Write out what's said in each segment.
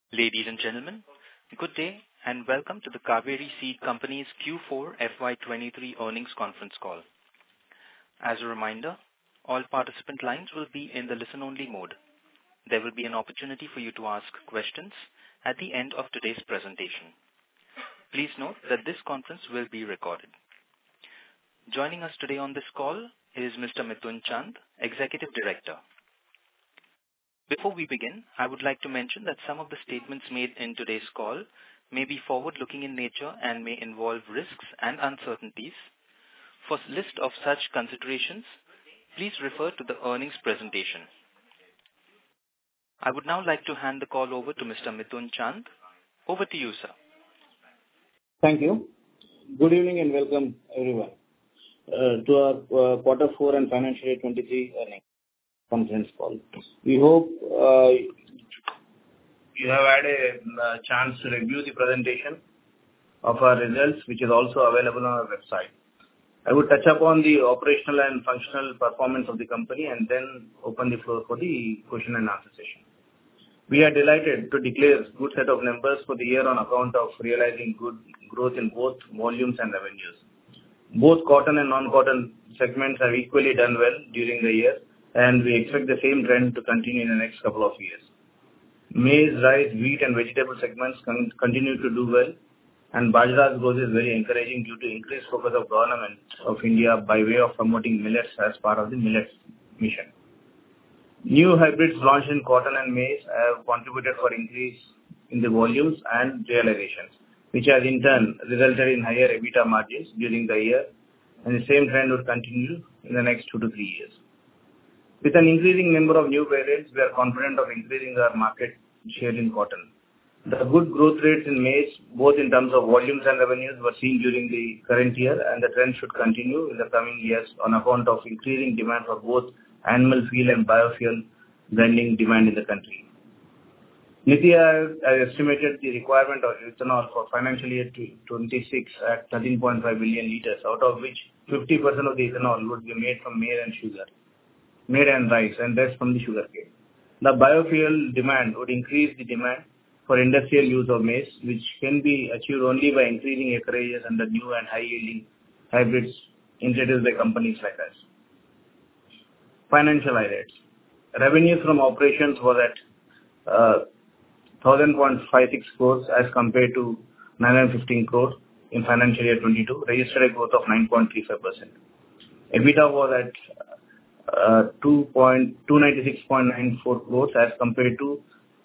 Ladies and gentlemen, good day and welcome to the Kaveri Seed Company's Q4 FY23 earnings conference call. As a reminder, all participant lines will be in the listen-only mode. There will be an opportunity for you to ask questions at the end of today's presentation. Please note that this conference will be recorded. Joining us today on this call is Mr. Mithun Chand, Executive Director. Before we begin, I would like to mention that some of the statements made in today's call may be forward-looking in nature and may involve risks and uncertainties. For a list of such considerations, please refer to the earnings presentation. I would now like to hand the call over to Mr. Mithun Chand. Over to you, sir. Thank you. Good evening and welcome everyone to our quarter 4 and financial year 23 earnings conference call. We hope you have had a chance to review the presentation of our results, which is also available on our website. I would touch upon the operational and functional performance of the company and then open the floor for the question and answer session. We are delighted to declare a good set of numbers for the year on account of realizing good growth in both volumes and revenues. Both cotton and non-cotton segments have equally done well during the year, and we expect the same trend to continue in the next couple of years. Maize, rice, wheat and vegetable segments continue to do well, and Bajra's growth is very encouraging due to increased focus of Government of India by way of promoting millets as part of the millets mission. New hybrids launched in cotton and maize have contributed for increase in the volumes and realizations, which has in turn resulted in higher EBITDA margins during the year, and the same trend would continue in the next 2 to 3 years. With an increasing number of new variants, we are confident of increasing our market share in cotton. The good growth rates in maize, both in terms of volumes and revenues, were seen during the current year, and the trend should continue in the coming years on account of increasing demand for both animal feed and biofuel blending demand in the country. NITI Aayog has estimated the requirement of ethanol for financial year 26 at 13.5 billion liters, out of which 50% of the ethanol would be made from maize and rice, and that's from the sugarcane. The biofuel demand would increase the demand for industrial use of maize, which can be achieved only by increasing acreages and the new and high-yielding hybrids introduced by companies like us. Financial highlights. Revenue from operations was at 1,056 crores as compared to 915 crores in financial year 22, registered a growth of 9.35%. EBITDA was at 296.94 crores as compared to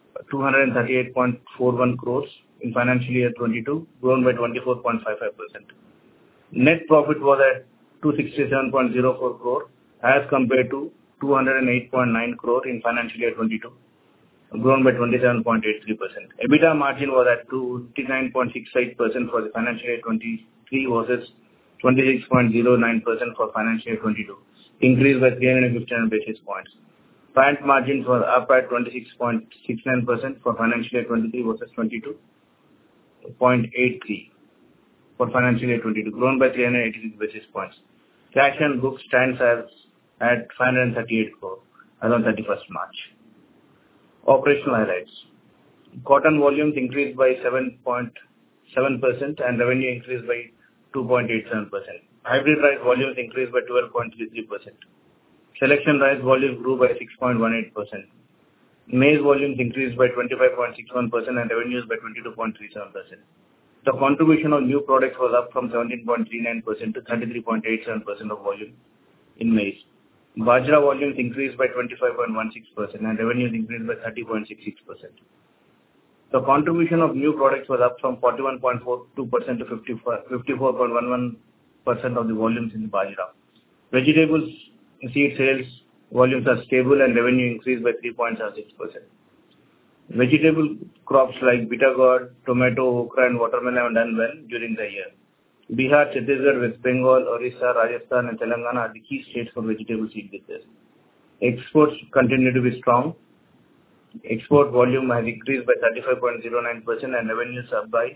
238.41 crores in financial year 22, grown by 24.55%. Net profit was at 267.04 crore as compared to 208.9 crore in financial year 22, grown by 27.83%. EBITDA margin was at 29.68% for the financial year 23 versus 26.09% for financial year 22. Increased by 359 basis points. PAT margins were up at 26.69% for financial year 23 versus 22.83 for financial year 22, grown by 386 basis points. Cash and book stands at 538 crore as on 31st March. Operational highlights. Cotton volumes increased by 7.7% and revenue increased by 2.87%. Hybrid rice volumes increased by 12.33%. Selection rice volumes grew by 6.18%. Maize volumes increased by 25.61% and revenues by 22.37%. The contribution of new products was up from 17.39% to 33.87% of volume in maize. Bajra volumes increased by 25.16% and revenues increased by 30.66%. The contribution of new products was up from 41.42% to 54.11% of the volumes in Bajra. Vegetables seed sales volumes are stable and revenue increased by 3.76%. Vegetable crops like bitter gourd, tomato, okra and watermelon have done well during the year. Bihar, Chhattisgarh, West Bengal, Orissa, Rajasthan and Telangana are the key states for vegetable seed business. Exports continue to be strong. Export volume has increased by 35.09% and revenues up by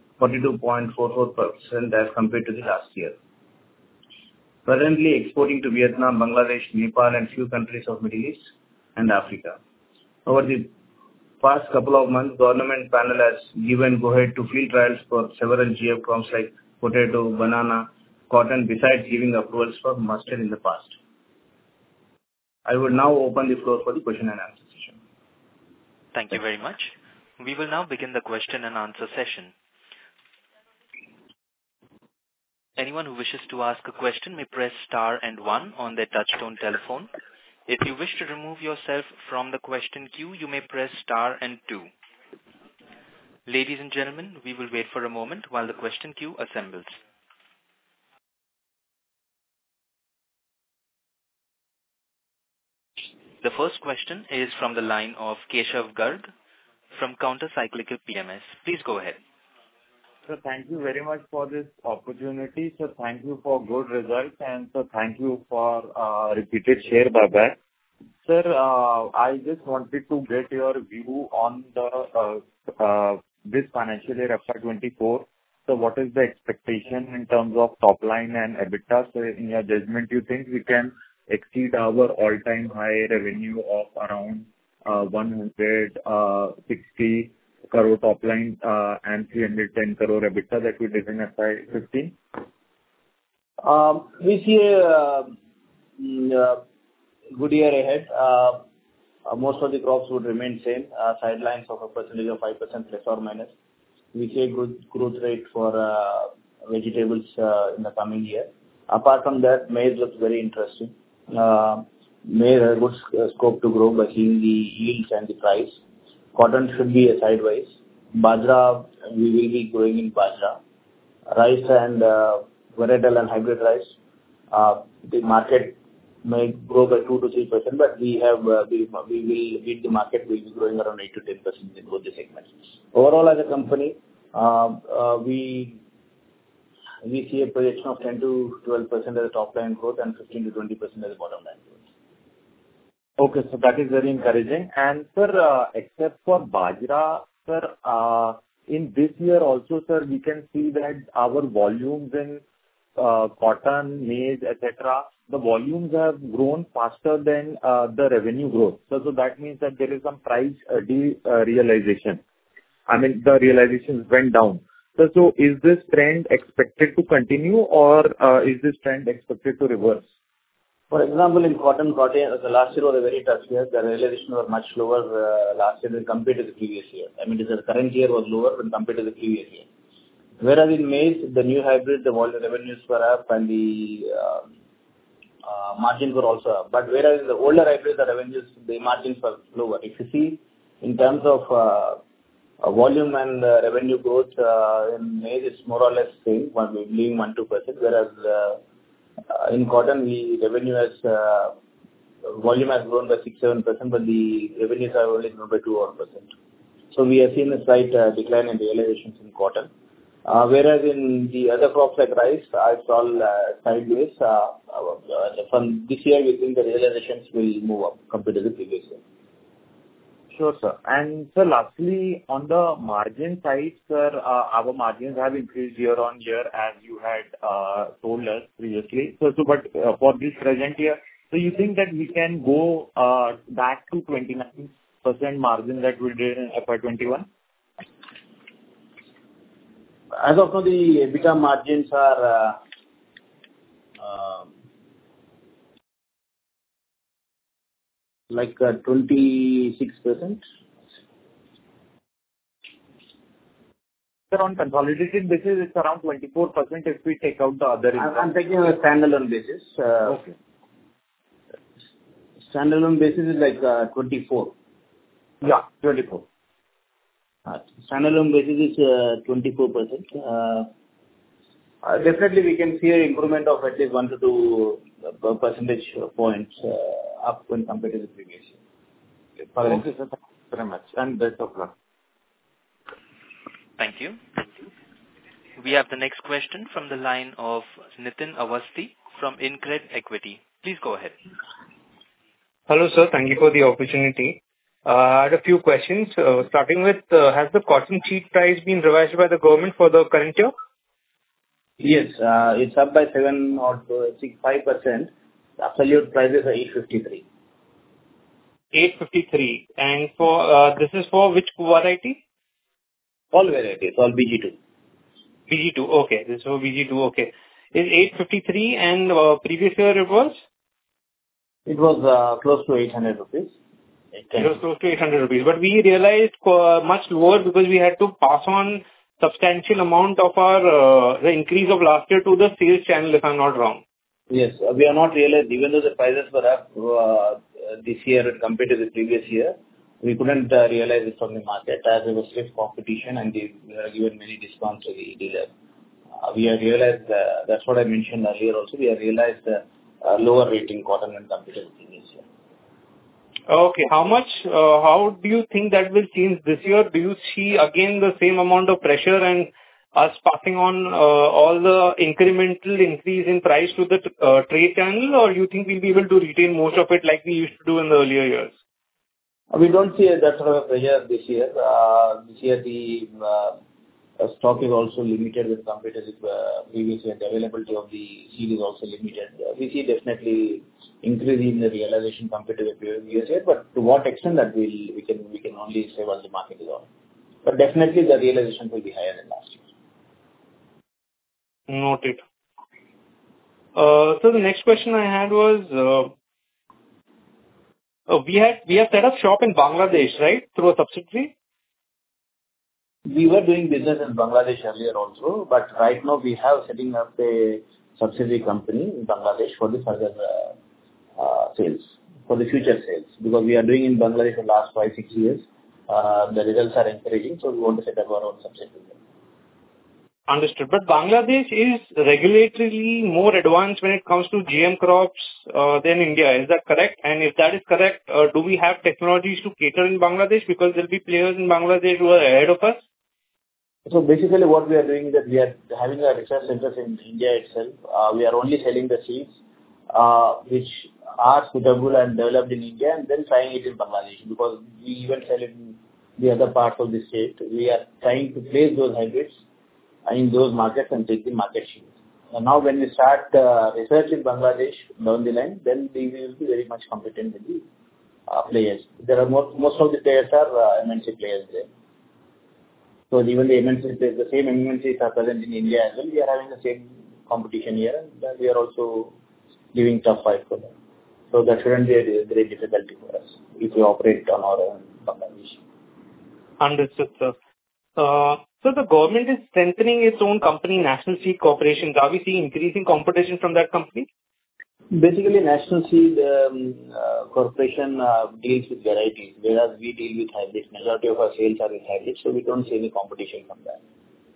42.44% as compared to the last year. Presently exporting to Vietnam, Bangladesh, Nepal and few countries of Middle East and Africa. Over the past couple of months, government panel has given go-ahead to field trials for several GF crops like potato, banana, cotton, besides giving approvals for mustard in the past. I would now open the floor for the question and answer session. Thank you very much. We will now begin the question and answer session. Anyone who wishes to ask a question may press star and 1 on their touchtone telephone. If you wish to remove yourself from the question queue, you may press star and 2. Ladies and gentlemen, we will wait for a moment while the question queue assembles. The first question is from the line of Keshav Garg from Counter Cyclical PMS. Please go ahead. Sir, thank you very much for this opportunity. Sir, thank you for good results, and sir, thank you for repeated share buyback. Sir, I just wanted to get your view on the this financial year FY24. So what is the expectation in terms of top line and EBITDA? So in your judgment, you think we can exceed our all-time high revenue of around 160 crore top line and 310 crore EBITDA that we did in FY15? We see a good year ahead. Most of the crops would remain same, sidelines of a percentage of 5% plus or minus. We see a good growth rate for vegetables in the coming year. Apart from that, maize looks very interesting. Maize has good scope to grow by seeing the yields and the price. Cotton should be a sideways. Bajra, we will be growing in Bajra. Rice and varietal and hybrid rice, the market may grow by 2 to 3%, but we will beat the market. We will be growing around 8 to 10% in both the segments. Overall, as a company, we see a projection of 10 to 12% as a top line growth and 15 to 20% as a bottom line growth. Okay, so that is very encouraging. And sir, except for Bajra, sir, in this year also, sir, we can see that our volumes in cotton, maize, etc., the volumes have grown faster than the revenue growth. So that means that there is some price realization. I mean, the realizations went down. So is this trend expected to continue, or is this trend expected to reverse? For example, in cotton, the last year was a very tough year. The realization was much lower last year when compared to the previous year. I mean, the current year was lower when compared to the previous year. Whereas in maize, the new hybrid, the revenues were up and the margins were also up. But whereas in the older hybrid, the margins were lower. If you see in terms of volume and revenue growth in maize, it's more or less same, being 1-2%. Whereas in cotton, the volume has grown by 6-7%, but the revenues have only grown by 2%. So we have seen a slight decline in realizations in cotton. Whereas in the other crops like rice, it's all sideways. From this year, we think the realizations will move up compared to the previous year. Sure, sir. And sir, lastly, on the margin side, sir, our margins have increased year on year as you had told us previously. But for this present year, so you think that we can go back to 29% margin that we did in FY21? As of now, the EBITDA margins are like 26%. Sir, on consolidated basis, it's around 24% if we take out the other income. I'm taking a standalone basis. Okay. Standalone basis is like 24. Yeah, 24. Standalone basis is 24%. Definitely, we can see an improvement of at least 1 to 2 percentage points up when compared to the previous year. Okay, sir. Thank you very much. And best of luck. Thank you. We have the next question from the line of Nitin Awasthi from InCred Equity. Please go ahead. Hello, sir. Thank you for the opportunity. I had a few questions. Starting with, has the cotton seed price been revised by the government for the current year? Yes, it's up by 7 or 5%. The absolute price is 853. 853. And this is for which variety? All varieties, all BG2. BG2. Okay. This is for BG2. Okay. Is 853 and previous year it was? It was close to 800 rupees. It was close to 800 rupees. But we realized much lower because we had to pass on substantial amount of our the increase of last year to the sales channel, if I'm not wrong. Yes. We are not realized, even though the prices were up this year compared to the previous year, we couldn't realize it from the market as there was stiff competition and we were given many discounts to the dealer. We have realized, that's what I mentioned earlier also, we have realized lower rating cotton when compared to the previous year. Okay. How do you think that will change this year? Do you see again the same amount of pressure and us passing on all the incremental increase in price to the trade channel, or you think we'll be able to retain most of it like we used to do in the earlier years? We don't see that sort of a pressure this year. This year the stock is also limited when compared to the previous year. The availability of the seed is also limited. We see definitely increase in the realization compared to the previous year, but to what extent that we can only say what the market is on. But definitely the realization will be higher than last year. Noted. So the next question I had was, we have set up shop in Bangladesh, right, through a subsidiary? We were doing business in Bangladesh earlier also, but right now we have setting up a subsidiary company in Bangladesh for the further sales, for the future sales, because we are doing in Bangladesh for the last 5-6 years. The results are encouraging, so we want to set up our own subsidiary. Understood. But Bangladesh is regulatorily more advanced when it comes to GM crops than India. Is that correct? And if that is correct, do we have technologies to cater in Bangladesh? Because there will be players in Bangladesh who are ahead of us. So basically what we are doing is that we are having a research center in India itself. We are only selling the seeds which are suitable and developed in India and then trying it in Bangladesh, because we even sell it in the other parts of the state. We are trying to place those hybrids in those markets and take the market share. Now when we start research in Bangladesh down the line, then we will be very much competent with the players. There are most of the players are MNC players there. So even the MNC players, the same MNCs are present in India as well. We are having the same competition here, and we are also giving tough fight for them. So that shouldn't be a great difficulty for us if we operate on our own Bangladesh. Understood, sir. So the government is strengthening its own company, National Seed Corporation. Are we seeing increasing competition from that company? Basically, National Seed Corporation deals with varieties, whereas we deal with hybrids. Majority of our sales are with hybrids, so we don't see any competition from that.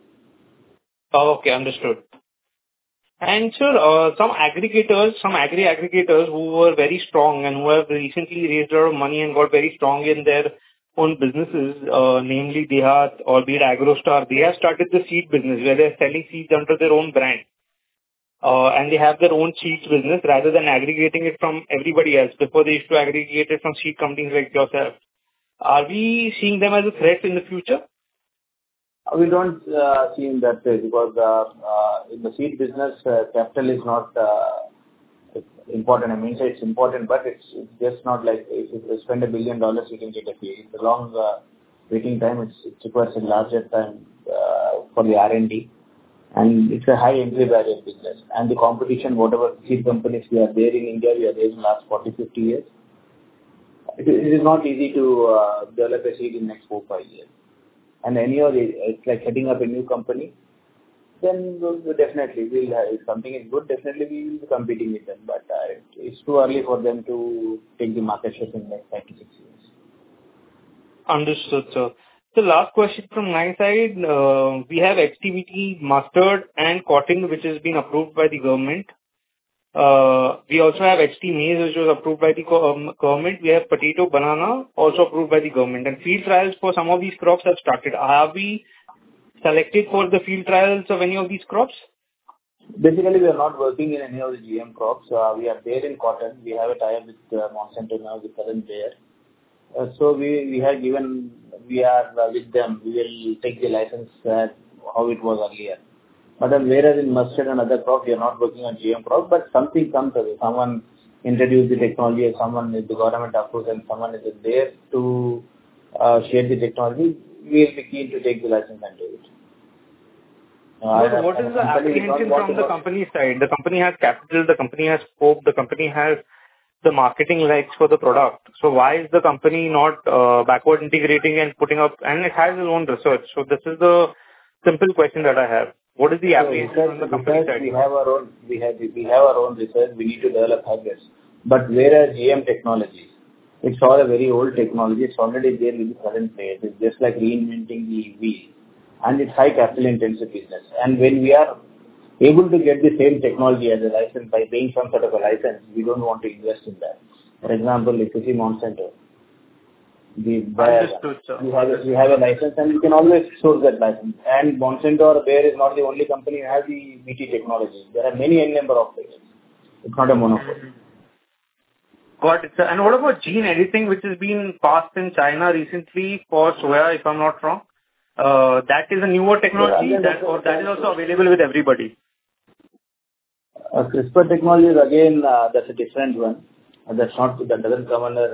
Okay, understood. And sir, some agri aggregators who were very strong and who have recently raised a lot of money and got very strong in their own businesses, namely Dehat or be it Agrostar, they have started the seed business where they're selling seeds under their own brand. And they have their own seeds business rather than aggregating it from everybody else. Before they used to aggregate it from seed companies like yourself. Are we seeing them as a threat in the future? We don't see in that way because in the seed business, capital is not important. I mean, it's important, but it's just not like if you spend $1 billion, you can get a seed. It's a long waiting time. It requires a larger time for the R&D. And it's a high entry barrier business. And the competition, whatever seed companies we are there in India, we are there in the last 40-50 years. It is not easy to develop a seed in the next 4-5 years. And it's like setting up a new company. Then we definitely will have, if something is good, definitely we will be competing with them. But it's too early for them to take the market share in the next 5 to 6 years. Understood, sir. The last question from my side, we have HTBT mustard and cotton which has been approved by the government. We also have HT maize which was approved by the government. We have potato, banana also approved by the government. And field trials for some of these crops have started. Are we selected for the field trials of any of these crops? Basically, we are not working in any of the GM crops. We are there in cotton. We have a tie-up with Monsanto now, the current there. So we are with them. We will take the license how it was earlier. But whereas in mustard and other crops, we are not working on GM crops, but something comes away. Someone introduce the technology, and someone is the government approves and someone is there to share the technology, we will be keen to take the license and do it. What is the apprehension from the company side? The company has capital, the company has scope, the company has the marketing legs for the product. So why is the company not backward integrating and putting up, and it has its own research. So this is the simple question that I have. What is the apprehension on the company side? We have our own research. We need to develop hybrids. But whereas GM Technologies, it's all a very old technology. It's already there with the current players. It's just like reinventing the wheel. And it's high capital intensive business. And when we are able to get the same technology as a license by paying some sort of a license, we don't want to invest in that. For example, if you see Monsanto, we have a license and we can always source that license. And Monsanto or Bayer is not the only company who has the BT technology. There are many number of players. It's not a monopoly. Got it, sir. And what about gene editing, which has been passed in China recently for soya, if I'm not wrong? That is a newer technology, that is also available with everybody. CRISPR technology is again that's a different one. That doesn't come under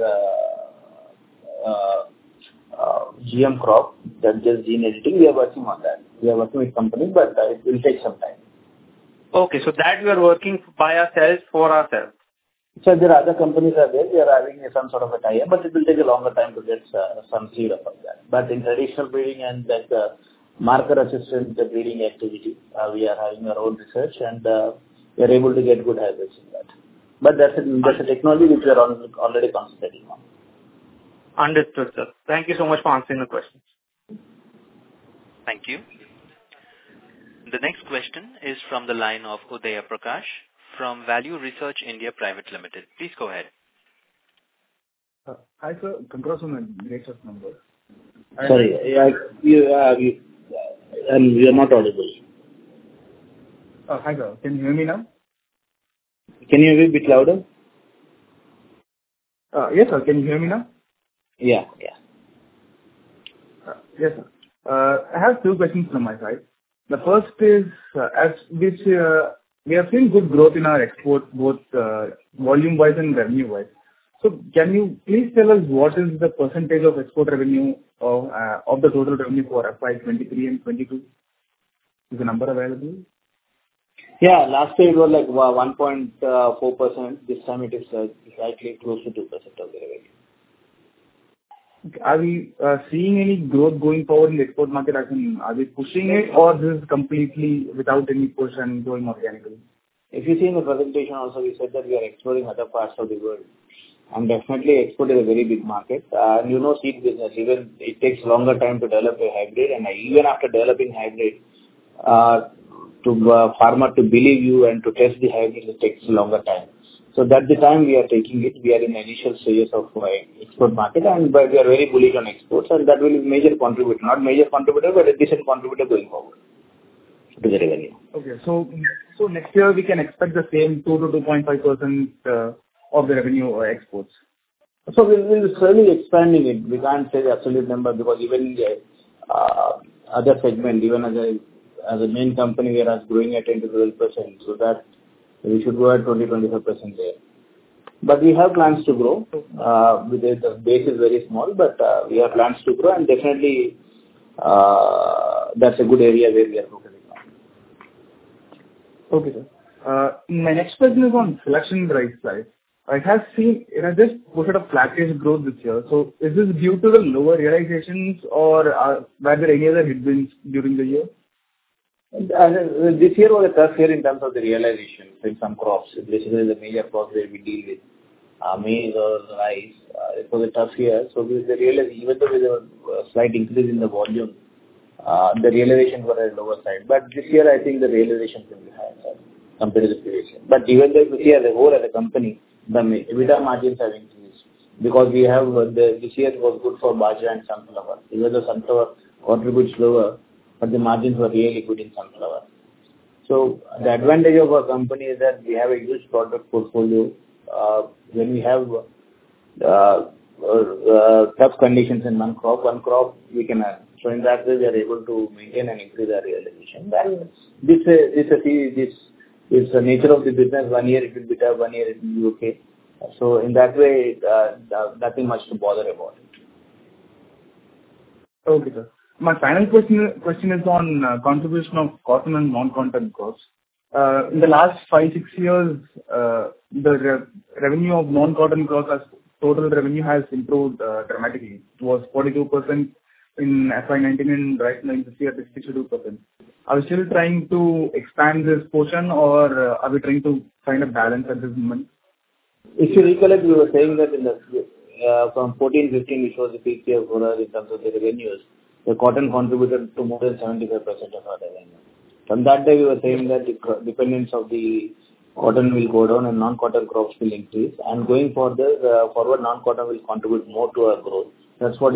GM crop. That's just gene editing. We are working on that. We are working with companies, but it will take some time. Okay, so that we are working by ourselves for ourselves. So there are other companies are there. We are having some sort of a tie-up, but it will take a longer time to get some seed of that. But in traditional breeding and like marker assisted breeding activity, we are having our own research and we are able to get good hybrids in that. But that's a technology which we are already concentrating on. Understood, sir. Thank you so much for answering the questions. Thank you. The next question is from the line of Udaya Prakash from Value Research India Private Limited. Please go ahead. Hi, sir. Congrats on the great set of numbers. Sorry, you are not audible. Hi, sir. Can you hear me now? Can you be a bit louder? Yes, sir. Can you hear me now? Yeah. Yes, sir. I have two questions from my side. The first is, we have seen good growth in our exports, both volume-wise and revenue-wise. So can you please tell us what is the percentage of export revenue of the total revenue for FY 23 and 22? Is the number available? Yeah, last year it was like 1.4%. This time it is slightly close to 2% of the revenue. Are we seeing any growth going forward in the export market? As in, are we pushing it or this is completely without any push and going organically? If you see in the presentation also, we said that we are exploring other parts of the world. And definitely export is a very big market. And you know seed business, even it takes longer time to develop a hybrid. And even after developing hybrid, to farmer to believe you and to test the hybrid, it takes a longer time. So that's the time we are taking it. We are in the initial stages of export market, but we are very bullish on exports, and that will be major contributor, not major contributor, but a decent contributor going forward to the revenue. Okay, so next year we can expect the same 2 to 2.5% of the revenue or exports. So we'll slowly expanding it. We can't say the absolute number because even the other segment, even as a main company, we are growing at 10 to 12%. So that we should go at 20-25% there. But we have plans to grow. The base is very small, but we have plans to grow, and definitely that's a good area where we are focusing on. Okay, sir. My next question is on selection rice side. It has just posted a flattish growth this year. So is this due to the lower realizations or were there any other headwinds during the year? This year was a tough year in terms of the realization in some crops. Basically, the major crops where we deal with maize or rice. It was a tough year. So even though there was a slight increase in the volume, the realizations were at the lower side. But this year, I think the realizations will be higher compared to the previous year. But even though this year as a whole as a company, the EBITDA margins have increased because we have this year was good for bajra and sunflower. Even though sunflower contributes lower, but the margins were really good in sunflower. So the advantage of our company is that we have a huge product portfolio. When we have tough conditions in one crop we can earn. So in that way, we are able to maintain and increase our realization. And this is the nature of the business. 1 year it will be tough, 1 year it will be okay. So in that way, nothing much to bother about it. Okay, sir. My final question is on contribution of cotton and non-cotton crops. In the last 5-6 years, the revenue of non-cotton crops as total revenue has improved dramatically. It was 42% in FY19 and right now this year it's 62%. Are we still trying to expand this portion or are we trying to find a balance at this moment? If you recollect, we were saying that in the from 14-15, which was the peak year for us in terms of the revenues, the cotton contributed to more than 75% of our revenue. From that day, we were saying that the dependence of the cotton will go down and non-cotton crops will increase. And going forward, non-cotton will contribute more to our growth. That's what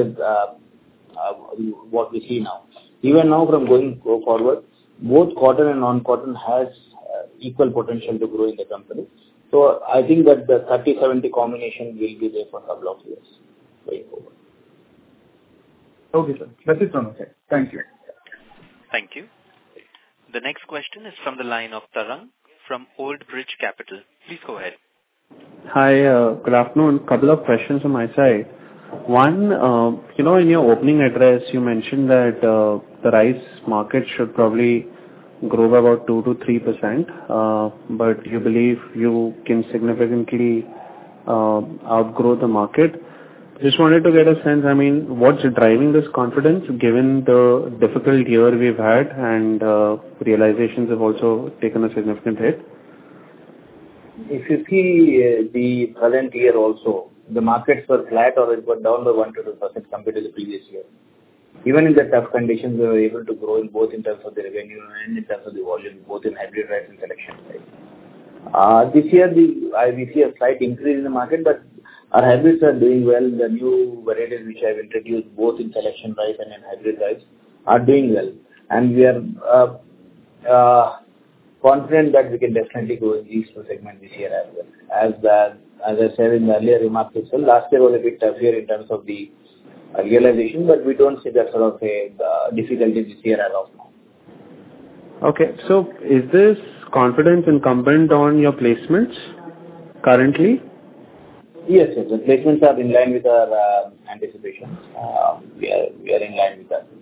we see now. Even now, from going forward, both cotton and non-cotton has equal potential to grow in the company. So I think that the 30-70 combination will be there for a couple of years going forward. Okay, sir. That's it from my side. Thank you. Thank you. The next question is from the line of Tarang from Old Bridge Capital. Please go ahead. Hi, good afternoon. Couple of questions on my side. One, in your opening address, you mentioned that the rice market should probably grow by about 2 to 3%, but you believe you can significantly outgrow the market. Just wanted to get a sense, what's driving this confidence given the difficult year we've had and realizations have also taken a significant hit? If you see the current year also, the markets were flat or it went down by 1 to 2% compared to the previous year. Even in the tough conditions, we were able to grow in both in terms of the revenue and in terms of the volume, both in hybrid rice and selection rice. This year, we see a slight increase in the market, but our hybrids are doing well. The new varieties which I have introduced, both in selection rice and in hybrid rice, are doing well. And we are confident that we can definitely go in these two segments this year as well. As I said in the earlier remarks itself, last year was a bit tough year in terms of the realization, but we don't see that sort of a difficulty this year as of now. Okay, so is this confidence incumbent on your placements currently? Yes, the placements are in line with our anticipations. We are in line with that.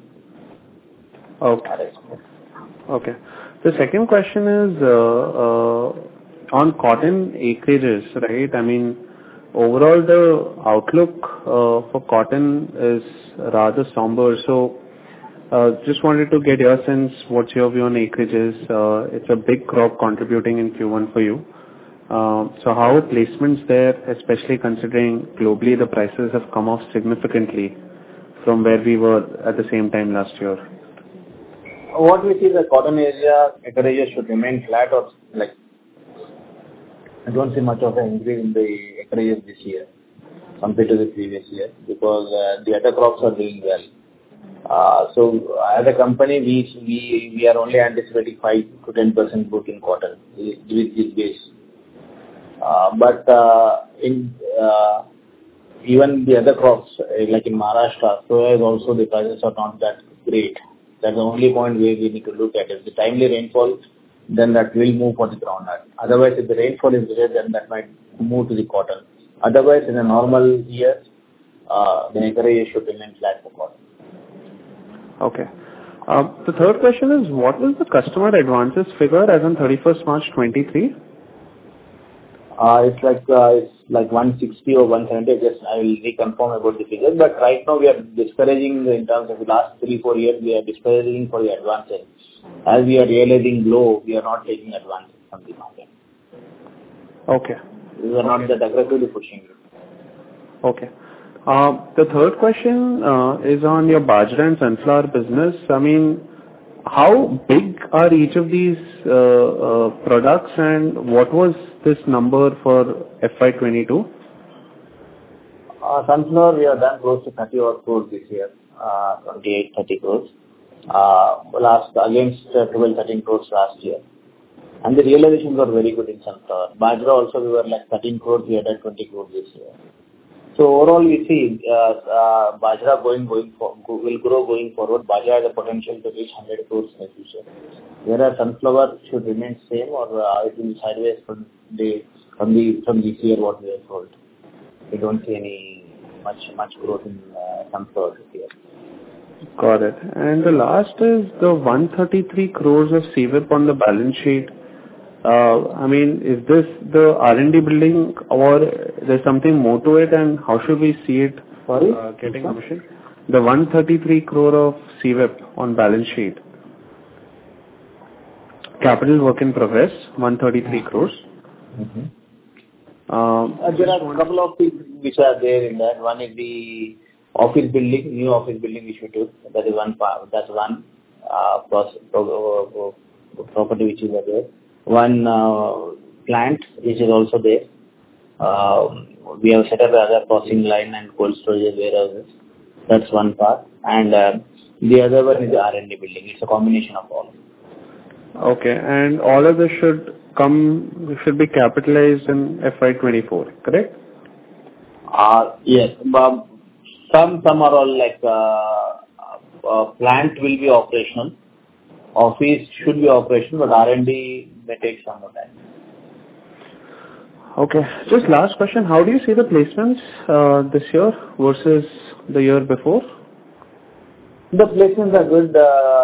Okay. The second question is on cotton acreages, right? Overall the outlook for cotton is rather somber. So just wanted to get your sense, what's your view on acreages? It's a big crop contributing in Q1 for you. So how are placements there, especially considering globally the prices have come off significantly from where we were at the same time last year? What we see, the cotton area acreages should remain flat or I don't see much of an increase in the acreages this year compared to the previous year because the other crops are doing well. So as a company, we are only anticipating 5 to 10% growth in cotton with this base. But even the other crops, like in Maharashtra, soya is also the prices are not that great. That's the only point where we need to look at. If the timely rainfall, then that will move for the groundnut. Otherwise, if the rainfall is great, then that might move to the cotton. Otherwise, in a normal year, the acreage should remain flat for cotton. Okay. The third question is, what was the customer advances figure as on 31st March 23? It's like 160 or 170. I guess I will reconfirm about the figure. But right now we are discouraging in terms of the last 3-4 years. We are discouraging for the advances. As we are realizing low, we are not taking advances from the market. Okay. We are not that aggressively pushing it. Okay. The third question is on your bajra and sunflower business. How big are each of these products and what was this number for FY22? Sunflower, we have done close to 30 odd crores this year, 28-30 crores. Against 12-13 crores last year. And the realizations were very good in sunflower. Bajra also, we were like 13 crores, we had 20 crores this year. So overall, we see Bajra will grow going forward. Bajra has a potential to reach 100 crores in the future. Whereas sunflower should remain same or it will be sideways for the from this year what we have sold. We don't see any much growth in some stores this year. Got it. And the last is the 133 crores of CWIP on the balance sheet. I mean, is this the R&D building or there's something more to it, and how should we see it getting commissioned? The 133 crore of CWIP on balance sheet. Capital work in progress, 133 crores. Mm-hmm. There are a couple of things which are there in that. One is the office building, new office building which we took. That is one part. That's one property which is there. One plant which is also there. We have set up another processing line and cold storage warehouses. That's one part. And the other one is the R&D building. It's a combination of all. Okay. And all of this should be capitalized in FY24, correct? Yes. Some are all like plant will be operational. Office should be operational, but R&D may take some more time. Okay. Just last question. How do you see the placements this year versus the year before? The placements are good.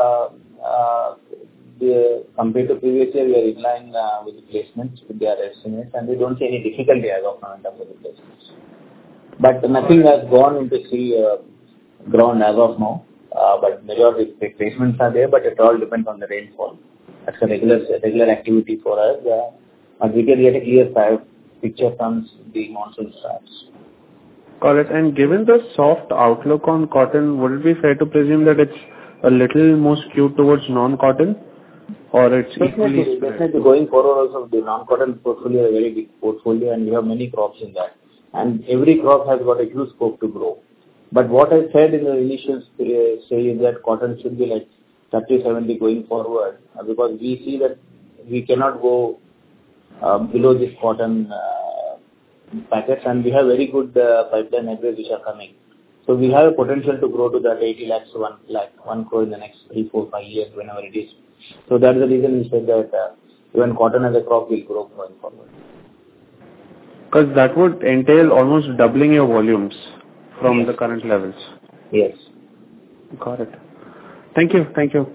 Compared to previous year, we are in line with the placements, with their estimates, and we don't see any difficulty as of now in terms of the placements. But nothing has gone into ground as of now. But majority placements are there, but it all depends on the rainfall. That's a regular activity for us. But we can get a clear picture from the monsoon starts. Got it. And given the soft outlook on cotton, would it be fair to presume that it's a little more skewed towards non-cotton? Or it's equally spread? Definitely going forward also, the non-cotton portfolio is a very big portfolio and we have many crops in that. And every crop has got a huge scope to grow. But what I said in the initial say is that cotton should be like 30-70 going forward, because we see that we cannot go below this cotton packets, and we have very good pipeline agri which are coming. So we have a potential to grow to that 80 lakhs to 1 lakh, 1 crore in the next 3, 4, 5 years, whenever it is. So that is the reason we said that even cotton as a crop will grow going forward. Because that would entail almost doubling your volumes from the current levels. Yes. Got it. Thank you. Thank you.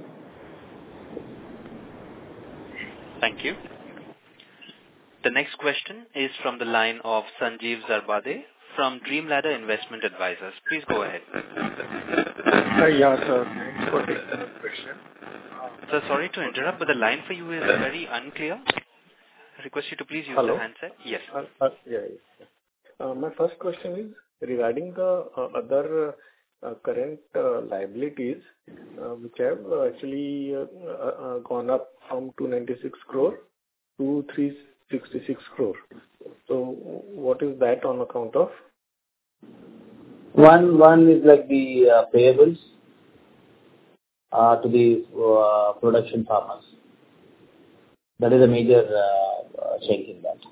The next question is from the line of Sanjeev Zarbade from Dreamladder Investment Advisors. Please go ahead. Yeah, sir. Thanks for taking the question. Sir, sorry to interrupt, but the line for you is very unclear. I request you to please use the handset. Yes. My first question is regarding the other current liabilities, which have actually gone up from 296 crore to 366 crore. So what is that on account of? One is like the payables to the production farmers. That is a major change in that.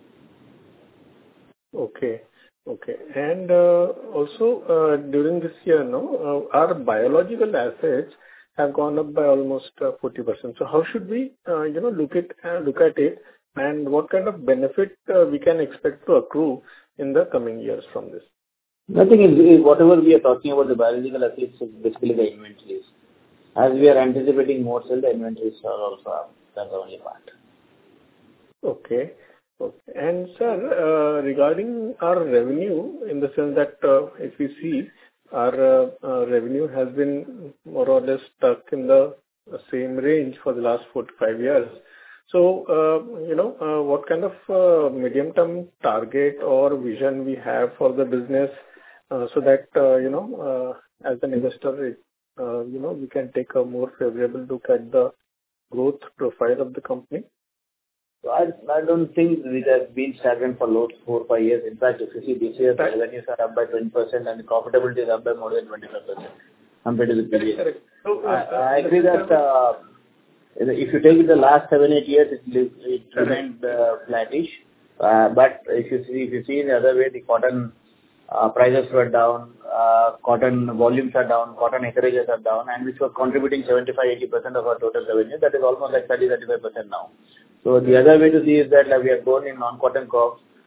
Okay. And also during this year, our biological assets have gone up by almost 40%. So how should we, look at it, and what kind of benefit we can expect to accrue in the coming years from this? Nothing is whatever we are talking about the biological assets is basically the inventories. As we are anticipating more sale, the inventories are also up. That's the only part. Okay. And sir, regarding our revenue, in the sense that if we see our revenue has been more or less stuck in the same range for the last 4 to 5 years. So, what kind of medium-term target or vision we have for the business, so that, as an investor, we can take a more favorable look at the growth profile of the company? I don't think it has been stagnant for last 4 or 5 years. In fact, if you see this year, the revenues are up by 20% and the profitability is up by more than 25% compared to the previous. Correct. I agree that if you take it the last 7-8 years, it remained flattish. But if you see in the other way, the cotton prices were down, cotton volumes are down, cotton acreages are down, and which were contributing 75-80% of our total revenue. That is almost like 30-35% now. So the other way to see is that we have grown in non-cotton crops.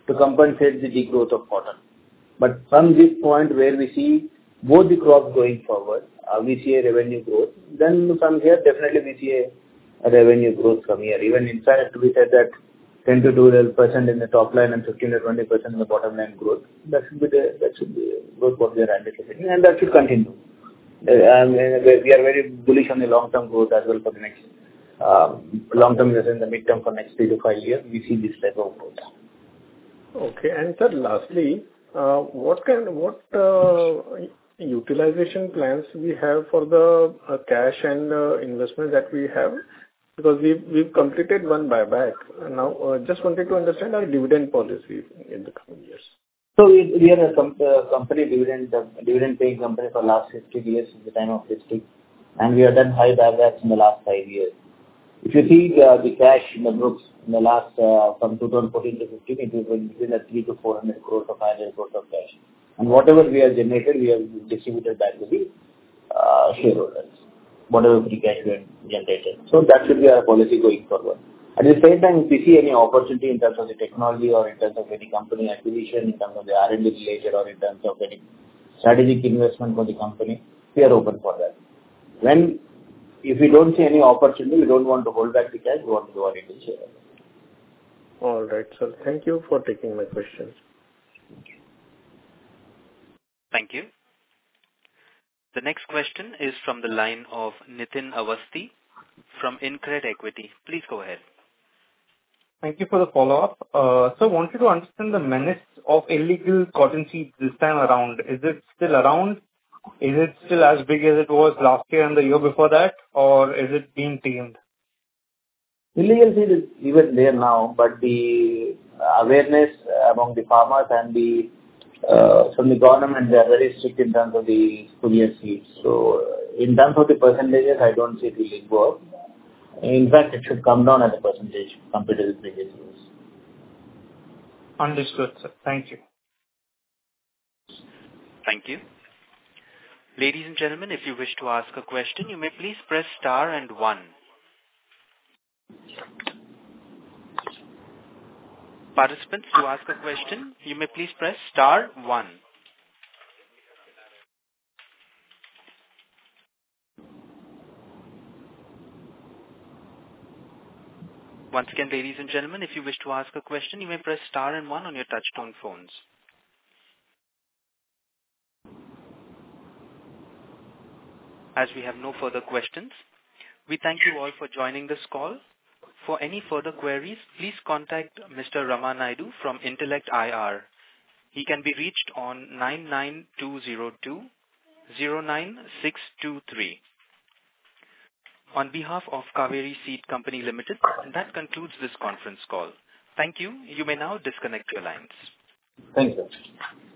to compensate the degrowth of cotton. But from this point where we see both the crops going forward, we see a revenue growth. Then from here, definitely we see a revenue growth from here. Even in fact, we said that 10 to 12% in the top line and 15 to 20% in the bottom line growth. That should be growth what we are anticipating, and that should continue. We are very bullish on the long-term growth as well for the next long-term, in the midterm for next 3 to 5 years. We see this type of growth. Okay. And sir, lastly, what utilization plans we have for the cash and investment that we have? Because we've completed one buyback. Now, just wanted to understand our dividend policy in the coming years. So we are a company dividend paying company for last 50 years since the time of listing, and we have done high buybacks in the last 5 years. If you see the cash in the books in the last from 2014 to 15, it was between 300 to 400 crores or 500 crores of cash, and whatever we have generated, we have distributed back to the shareholders. Whatever free cash we have generated. So that should be our policy going forward. At the same time, if we see any opportunity in terms of the technology or in terms of any company acquisition, in terms of the R&D related or in terms of any strategic investment for the company, we are open for that. If we don't see any opportunity, we don't want to hold back the cash, we want to do our R&D share. All right, sir. Thank you for taking my questions. Thank you. The next question is from the line of Nitin Awasthi from InCred Equity. Please go ahead. Thank you for the follow-up. So wanted to understand the menace of illegal cotton seeds this time around. Is it still around? Is it still as big as it was last year and the year before that, or is it being tamed? Illegal seed is even there now, but the awareness among the farmers and from the government, they are very strict in terms of the courier seeds. So in terms of the percentages, I don't see it will go up. In fact, it should come down as a percentage compared to the previous years. Understood, sir. Thank you. Thank you. Ladies and gentlemen, if you wish to ask a question, you may please press star and 1. Participants, to ask a question, you may please press star 1. Once again, ladies and gentlemen, if you wish to ask a question, you may press star and 1 on your touchtone phones. As we have no further questions, we thank you all for joining this call. For any further queries, please contact Mr. Rama Naidu from Intellect IR. He can be reached on 99202-09623. On behalf of Kaveri Seed Company Limited, that concludes this conference call. Thank you. You may now disconnect your lines. Thank you.